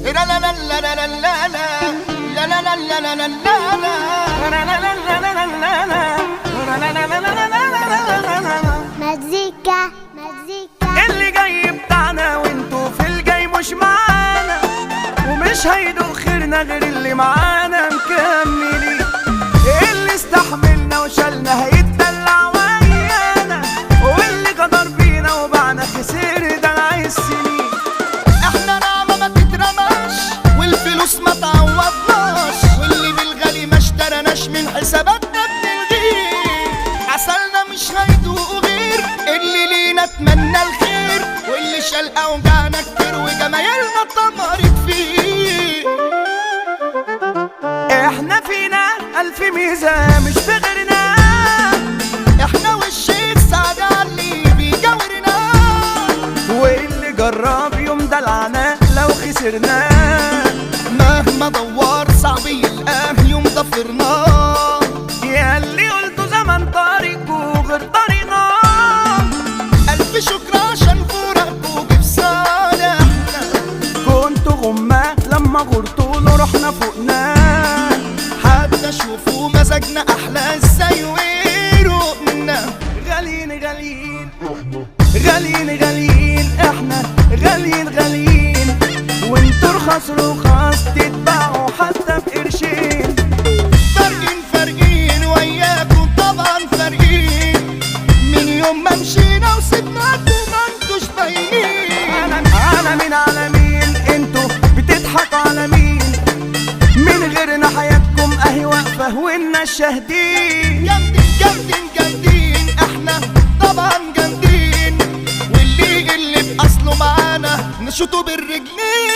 مزيكا اللي جاي بتاعنا وانتو في الجاي مش معانا، ومش هيدوق خيرنا غير اللي معانا مكملين. اللي استحملنا وشالنا هيتدلع ويانا، واللي قدر بينا وبعنا خسر دلع السنين. احنا نعمة ما تترماش والفلوس ما تعوضناش، واللي بالغالي ما اشترناش من حساباتنا بنلغيه. عسلنا مش هيدوقوا غير اللي لينا اتمنى الخير، واللي شال اوجعنا كتير وجمايلنا اتدمرت فيه. احنا فينا الف ميزة مش في غيرنا، احنا والشيخ سعد علي بيجاورنا، واللي جرب يوم دلعنا لو خسرنا. مهما دور صعب يلقاه يوم ضفرنا. يا اللي قلتوا زمن طريق وغير طريقنا، الف شكر عشان فراقكوا جه في صالحنا. كنتوا غمة لما غرتوا له رحنا فوقنا، حتى شوفوا مزاجنا احلى ازاي وروقنا. غاليين غاليين غاليين غاليين، احنا غاليين غاليين، وانتوا رخاص رخاص تتباعوا حتى بقرشين. فارقين وياكم طبعا فارقين، من يوم ما مشينا وسبناكم ما انتوش باينين. انا مين على مين، انتوا بتضحكوا على مين؟ من غيرنا حياتكم اهي واقفه وإنا الشاهدين. جامدين احنا طبعا جامدين، واللي باصله معانا نشوطه بالرجلين.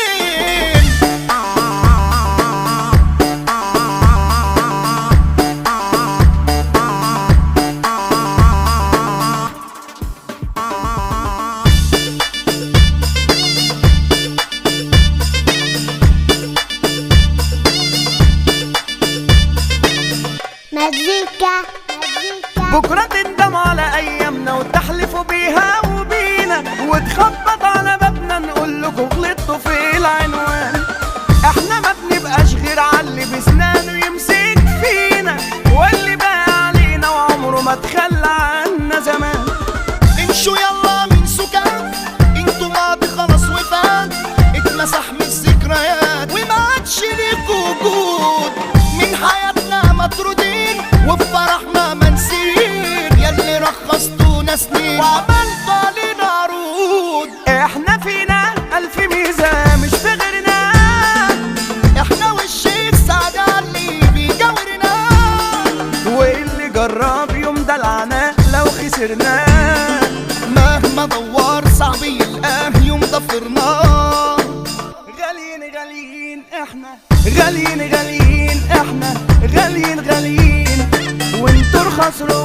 مزيكا بكرة تندم على أيامنا وتحلفوا بيها وبينا، وتخبط على بابنا نقول لكم غلطتوا في العنوان. احنا ما بنبقاش غير عاللي بسنانه يمسك فينا، واللي بقى علينا وعمره ما تخلى عنا زمان. امشوا يلا من سكات، انتوا ماضي خلاص وفات، اتمسح من الذكريات وما عادش ليكوا وجود. من حياتنا مطرودين وفي فرحنا منسيين، ياللي رخصتونا سنين وعملتوا علينا عروض. احنا فينا الف ميزة مش في غيرنا، احنا والشيخ سعد علي بيجاورنا، واللي جرب يوم دلعنا لو خسرنا. مهما دور صعب يلقاه يوم ضفرنا. غاليين احنا غاليين احنا غاليين وانتوا رخاص